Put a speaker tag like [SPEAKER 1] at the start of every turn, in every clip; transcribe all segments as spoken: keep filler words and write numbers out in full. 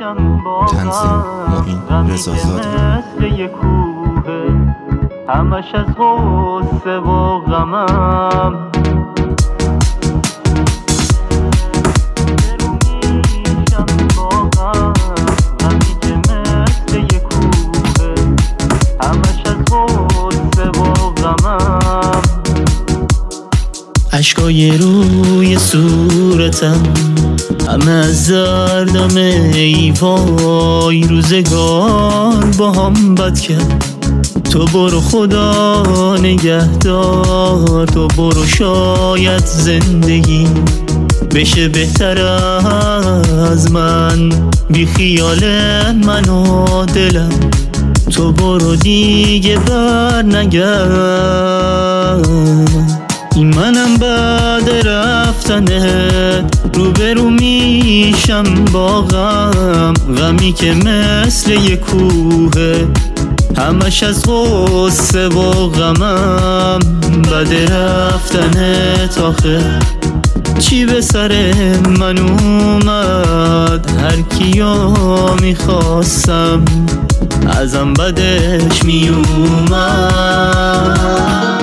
[SPEAKER 1] تنظیم معین رضازاده. همش از غصه و غمم عشقای روی صورتم همه از دردم، ای وای روزگار با هم بد کرد. تو برو خدا نگهدار، تو برو شاید زندگی بشه بهتر از من، بی خیال من و دلم. تو برو دیگه بر نگرد، این منم بعد رفتنت روبرو میشم با غم، غمی که مثل یه کوه همش از غصه و غمم. بعد رفتنت آخه چی به سر من اومد؟ هر کیو میخواستم ازم بدش میومد.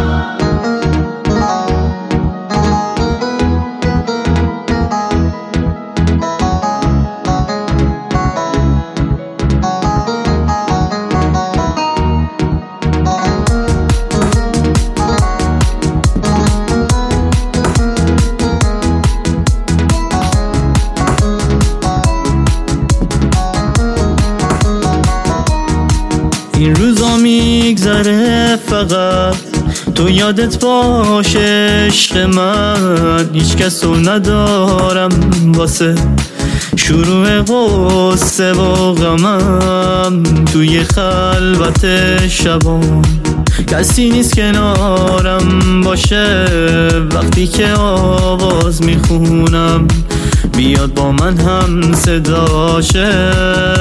[SPEAKER 1] این روزا میگذره فقط تو یادت باشه عشق من، هیچ کسو ندارم واسه شروع قصه و غمم. توی خلوت شبان کسی نیست کنارم باشه، وقتی که آواز میخونم بیاد با من هم صداشه.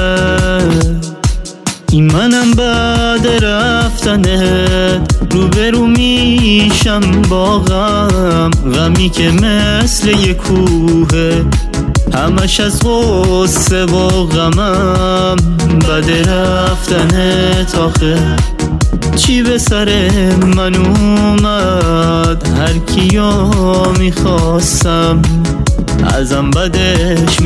[SPEAKER 1] این منم بعد رفتنت روبرو میشم با غم، غمی که مثل یه کوه همش از غصه و غمم. بعد رفتنت آخه چی به سر من اومد؟ هر کیو میخواستم ازم بدش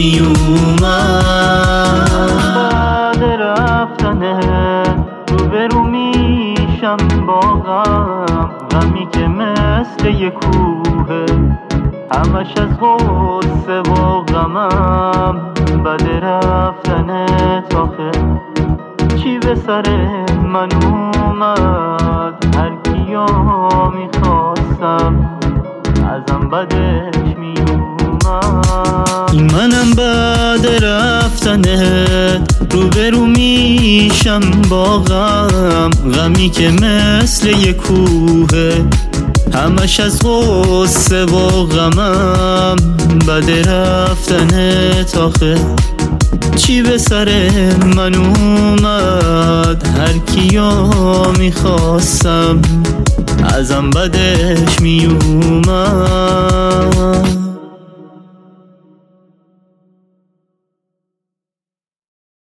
[SPEAKER 1] میومد. رفتنه روبرو میشم با غم، غمی که مثل یه کوه همش از غصه و غمم. بعد رفتنت آخه چی به سر من اومد؟ هر کیو میخواستم ازم بدش میومد. این منم بعد رفتنت روبرو میشم با غم، غمی که مثل یه کوه همش از غصه و غمم. بعد رفتنت آخه چی به سر من اومد؟ هر کیو میخواستم ازم بدش میومد.